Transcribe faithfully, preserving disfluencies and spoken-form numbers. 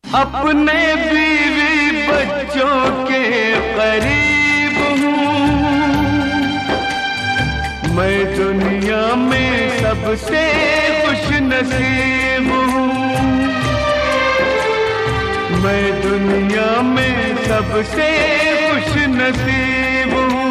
अपने बीवी बच्चों के करीब हूँ, मैं दुनिया में सबसे खुश नसीब हूँ, मैं दुनिया में सबसे खुश नसीब हूँ।